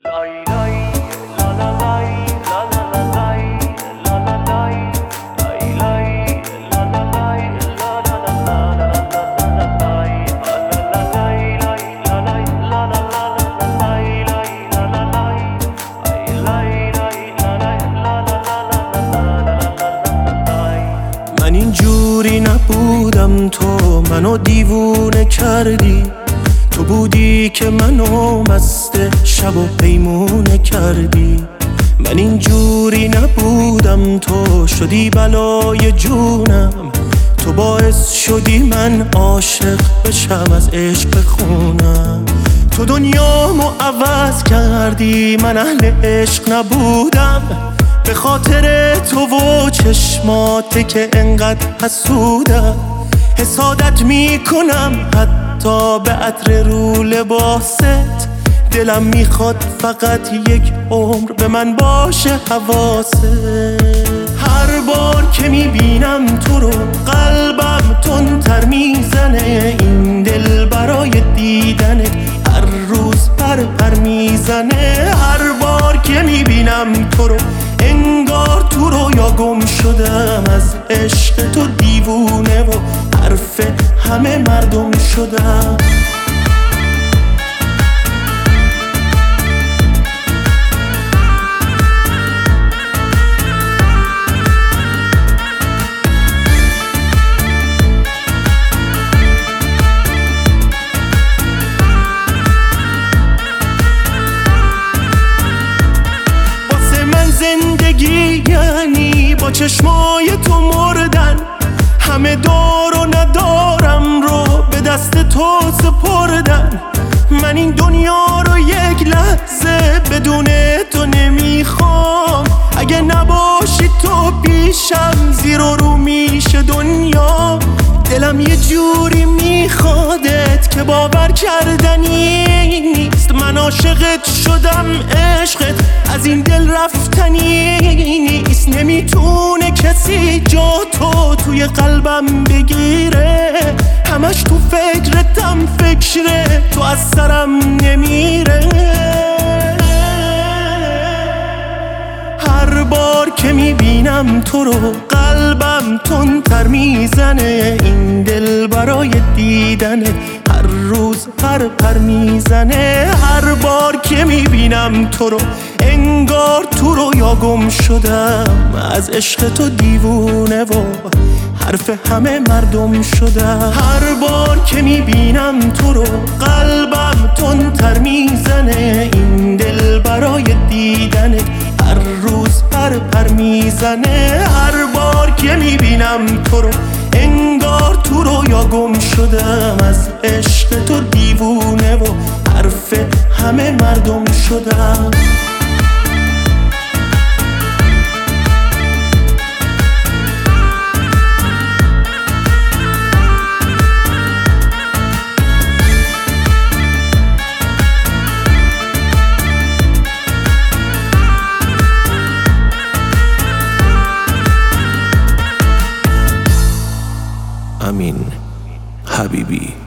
من اینجوری نبودم، تو منو دیوونه کردی. تو بودی که منو مست شب و پیمونه کردی. من اینجوری نبودم، تو شدی بلای جونم. تو باعث شدی من عاشق بشم، از عشق بخونم. تو دنیامو عوض کردی، من اهل عشق نبودم. به خاطر تو و چشماته که انقدر حسودم. حسادت میکنم حتی به عطر رو لباست. دلم میخواد فقط یک عمر به من باشه حواست. هر بار که میبینم تو رو قلبم تندتر میزنه. این دل برای دیدنت هر روز پر میزنه. هر بار که میبینم تو رو انگار تو رویا گم شدم. از عشق تو دیوونه و حرف همه مردم شدم. زندگی یعنی با چشمای تو مردن. همه دار و ندارم رو به دست تو سپردن. من این دنیا رو یک لحظه بدون تو نمیخوام. اگه نباشی تو پیشم زیر و رو میشه دنیا. دلم یه جوری میخوادت که باور کردنی نیست. من عاشقت شدم، عشقت از این دل رفتنی نیست. نمیتونه کسی جا تو توی قلبم بگیره. همش تو فکرتم، فکره تو از سرم نمیره. هر بار که میبینم تو رو قلبم تندتر میزنه. این دل برای دیدنت هر روز پر میزنه. هر بار که میبینم تو رو انگار تو رویا گم شدم. از عشق تو دیوونه و حرف همه مردم شدم. هر بار که میبینم تو رو قلبم تندتر میزنه. این دل برای دیدنت هر روز پر میزنه. هر بار که میبینم تو رو انگار تو رویا گم شدم. از عشق تو دیوونه و حرف همه مردم شدم. امین حبیبی.